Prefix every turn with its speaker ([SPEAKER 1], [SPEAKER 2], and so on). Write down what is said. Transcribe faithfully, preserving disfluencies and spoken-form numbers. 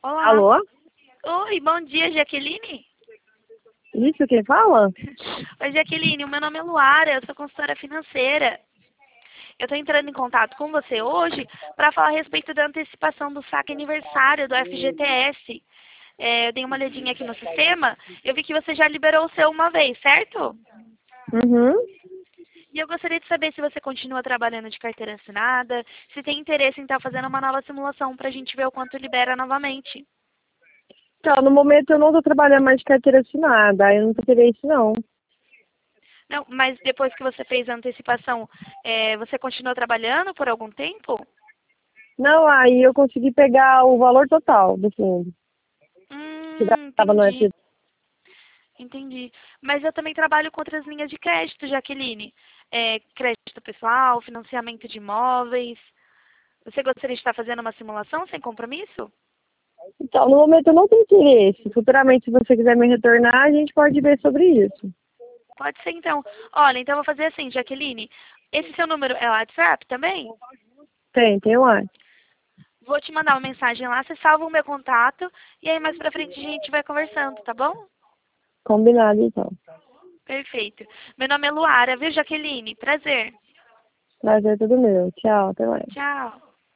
[SPEAKER 1] Olá.
[SPEAKER 2] Alô?
[SPEAKER 1] Oi, bom dia, Jaqueline.
[SPEAKER 2] Isso, quem fala?
[SPEAKER 1] Oi, Jaqueline, o meu nome é Luara, eu sou consultora financeira. Eu estou entrando em contato com você hoje para falar a respeito da antecipação do saque aniversário do F G T S. É, eu dei uma olhadinha aqui no sistema, eu vi que você já liberou o seu uma vez, certo?
[SPEAKER 2] Uhum.
[SPEAKER 1] E eu gostaria de saber se você continua trabalhando de carteira assinada, se tem interesse em estar fazendo uma nova simulação para a gente ver o quanto libera novamente.
[SPEAKER 2] Então, no momento eu não estou trabalhando mais de carteira assinada, aí eu não tô querendo isso não.
[SPEAKER 1] Não, mas depois que você fez a antecipação, é, você continuou trabalhando por algum tempo?
[SPEAKER 2] Não, aí eu consegui pegar o valor total do fundo, que
[SPEAKER 1] Hum,
[SPEAKER 2] estava no F.
[SPEAKER 1] entendi. Entendi. Mas eu também trabalho com outras linhas de crédito, Jaqueline. É, crédito pessoal, financiamento de imóveis. Você gostaria de estar fazendo uma simulação sem compromisso?
[SPEAKER 2] Então, no momento eu não tenho interesse. Futuramente, se você quiser me retornar, a gente pode ver sobre isso.
[SPEAKER 1] Pode ser então. Olha, então eu vou fazer assim, Jaqueline. Esse seu número é WhatsApp também?
[SPEAKER 2] Tem, tem lá.
[SPEAKER 1] Vou te mandar uma mensagem lá, você salva o meu contato e aí mais pra frente a gente vai conversando, tá bom?
[SPEAKER 2] Combinado, então.
[SPEAKER 1] Perfeito. Meu nome é Luara, viu, Jaqueline? Prazer.
[SPEAKER 2] Prazer é todo meu. Tchau, até mais.
[SPEAKER 1] Tchau.